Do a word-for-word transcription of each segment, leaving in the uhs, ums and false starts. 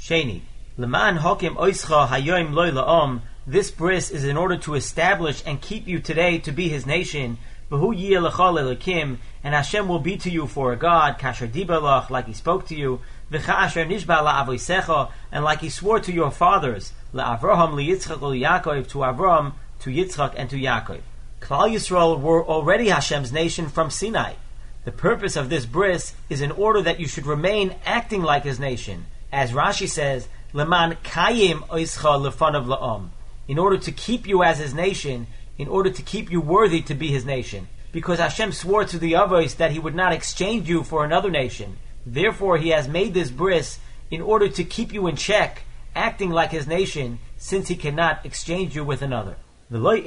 Sheni, Leman Hokim Oischa Hayoim Loy La'om. This bris is in order to establish and keep you today to be His nation. V'hu yiyeh lecha le'elokim, and Hashem will be to you for a God. Kasher dibalach, like He spoke to you. V'cha asher nishba la'avosecha, and like He swore to your fathers. La'Avraham, liYitzchak, liYaakov, to Avraham, to Yitzchak, and to Yaakov. Klal Yisrael were already Hashem's nation from Sinai. The purpose of this bris is in order that you should remain acting like His nation. As Rashi says, Leman kayim oischa lefanav la'om, in order to keep you as His nation, in order to keep you worthy to be His nation. Because Hashem swore to the Avos that He would not exchange you for another nation. Therefore He has made this bris in order to keep you in check, acting like His nation, since He cannot exchange you with another. And not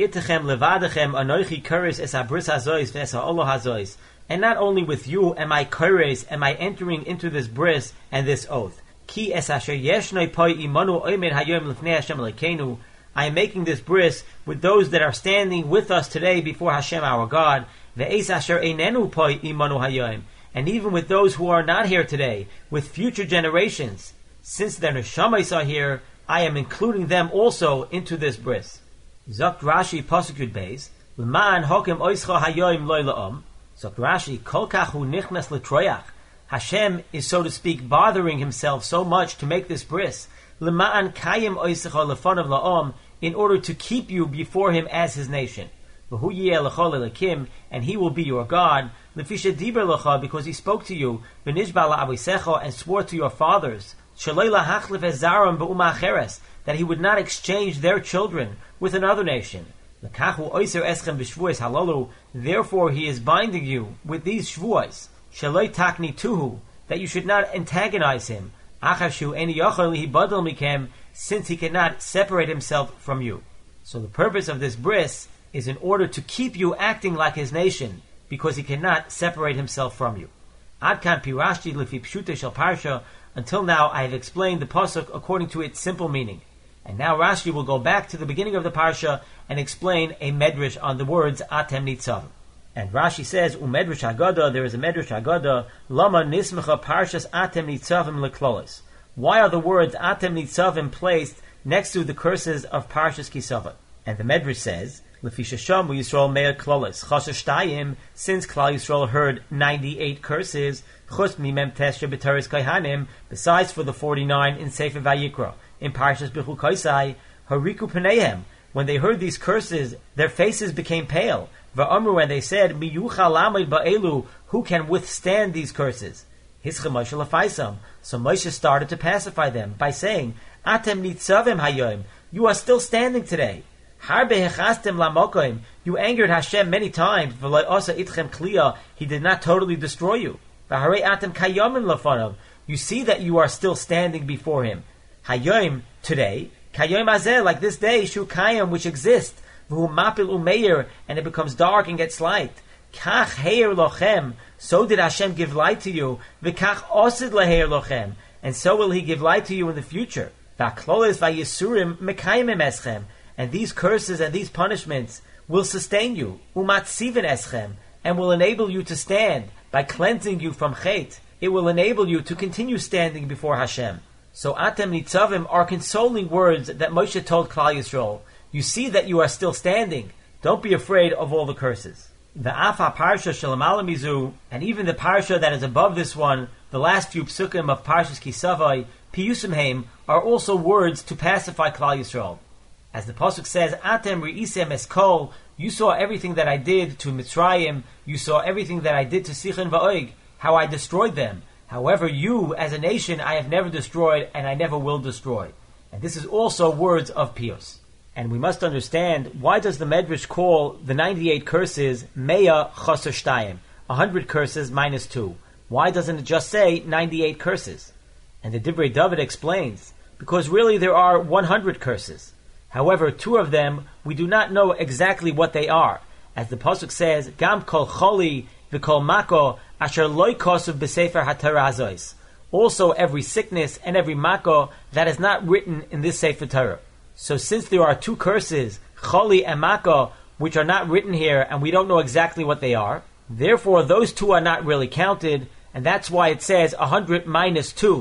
only with you am I kores, am I entering into this bris and this oath. Ki es asher yeshnoi poi imanu oimed hayom lifnei Hashem Elokeinu. I am making this bris with those that are standing with us today before Hashem our God. Ve'es asher einenu poi imanu hayom. And even with those who are not here today, with future generations. Since their neshamas are here, I am including them also into this bris. Zok Rashi Pasuk Yud Beis, L'man hokem oischa hayoim loy la'om. Zok Rashi, Kol kach hu nichnas l'troyach. Hashem is, so to speak, bothering Himself so much to make this bris. L'man kayim oisecha lefanav la'om, in order to keep you before Him as His nation. V'hu yiyeh lecha le'elokim, and He will be your God. L'fisha diber lecha, because He spoke to you. V'nishba la'avosecha, and swore to your fathers. Shaloi lahachlif ezaram be'uma acheres, that He would not exchange their children with another nation. L'kachu oiser eschem b'shvuos halalu, therefore He is binding you with these shvuos. Shaloi takni tuhu, that you should not antagonize Him. Achashu eni yochel hibadal mikem, since He cannot separate Himself from you. So the purpose of this bris is in order to keep you acting like His nation, because He cannot separate Himself from you. Adkan pirashti lefi pshute shel parsha. Until now I have explained the pasuk according to its simple meaning. And now Rashi will go back to the beginning of the parsha and explain a medrash on the words Atem Nitzavim. And Rashi says, Umedrash Haggadah, there is a medrash Haggadah, Lama Nismecha Parshas Atem Nitzavim Leklolis. Why are the words Atem Nitzavim placed next to the curses of Parshas Kisava? And the medrash says, Lefisha Shamu Yisrael Meir Klolis, Chasher Shtayim, since Klal Yisrael heard ninety-eight curses, Chus Mimem Tesha B'Teres Kaihanim, besides for the forty-nine in Sefer Vayikra. In Parshas Bechukoisai, Hariku Peneihem, when they heard these curses, their faces became pale. Va'amru, and they said, Mi yuchal lamed ba'elu, who can withstand these curses? Hischem Moshe lefaisam. So Moshe started to pacify them by saying, Atem nitzavim hayom, you are still standing today. Harbe hechastem lamokoim, you angered Hashem many times. V'lo osa itchem kliya, He did not totally destroy you. V'harei atem kayomim lefanav, you see that you are still standing before Him. Hayom, today, kayom azeh, like this day, shu kayom, which exists, v'hu mapil umeir, and it becomes dark and gets light. Kach heir lochem, so did Hashem give light to you. V'kach osid leheir lochem, and so will He give light to you in the future. V'aklolis v'yisurim mekayimim eschem, and these curses and these punishments will sustain you. Umatzivin eschem, and will enable you to stand by cleansing you from chet. It will enable you to continue standing before Hashem. So Atem Nitzavim are consoling words that Moshe told Klal Yisrael. You see that you are still standing. Don't be afraid of all the curses. The Afa Parsha Shalom Mizu, and even the Parsha that is above this one, the last few psukim of Parshas Kisavai, Piyusimheim, are also words to pacify Klal Yisrael. As the pasuk says, Atem Re'isem Eskol, you saw everything that I did to Mitzrayim, you saw everything that I did to Sichon Va'og, how I destroyed them. However, you, as a nation, I have never destroyed, and I never will destroy. And this is also words of Pius. And we must understand, why does the Medrash call the ninety-eight curses Meya Chaser Shtayim, one hundred curses minus two? Why doesn't it just say ninety-eight curses? And the Divrei David explains, because really there are one hundred curses. However, two of them, we do not know exactly what they are. As the pasuk says, Gam kol choli v'kol mako asher loy kosuv b'sefer haTorah hazois. Also every sickness and every mako that is not written in this Sefer Torah. So since there are two curses, choli and mako, which are not written here and we don't know exactly what they are, therefore those two are not really counted, and that's why it says one hundred minus two.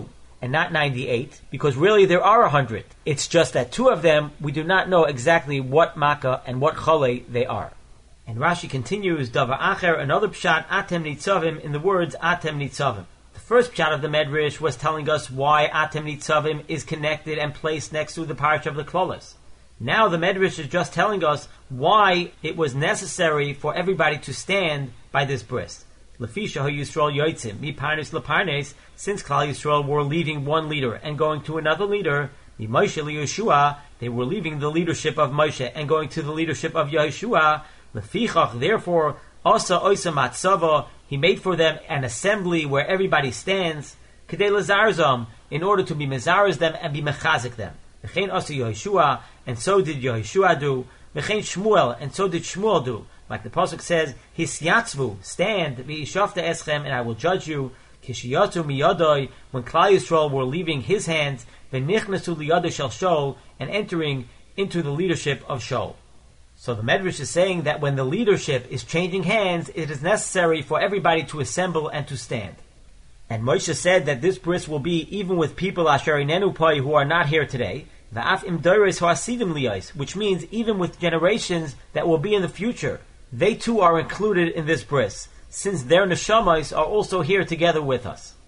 and not ninety-eight, because really there are one hundred. It's just that two of them, we do not know exactly what Makkah and what Chole they are. And Rashi continues, Dava Acher, another pshat, Atem Nitzavim, in the words Atem Nitzavim. The first pshat of the Medrash was telling us why Atem Nitzavim is connected and placed next to the Parsha of the Klolos. Now the Medrash is just telling us why it was necessary for everybody to stand by this bris. Lefisha ho Yisrael yotzim, mi parnes leparnes, since Klal Yisrael were leaving one leader and going to another leader, mi Moshe Yeshua, they were leaving the leadership of Moshe and going to the leadership of Yeshua. Lefichach, therefore, Asa Oisa Matzava, he made for them an assembly where everybody stands, Kedei Lazarzam, in order to be Mezarez them and be Mechazik them. V'chein Asa Yeshua, and so did Yeshua do. V'chein Shmuel, and so did Shmuel do. Like the pasuk says, Hisyatzvu, stand, v'ishafta eschem, and I will judge you. Kishiyatu miyadoi, when Klal Yisrael were leaving his hands, v'nichnasu liyadoi shel Shaul, and entering into the leadership of Shaul. So the Medrash is saying that when the leadership is changing hands, it is necessary for everybody to assemble and to stand. And Moshe said that this bris will be even with people asher inenu pai who are not here today, va'af im doires hoasidim liyos, which means even with generations that will be in the future, they too are included in this bris, since their neshamas are also here together with us.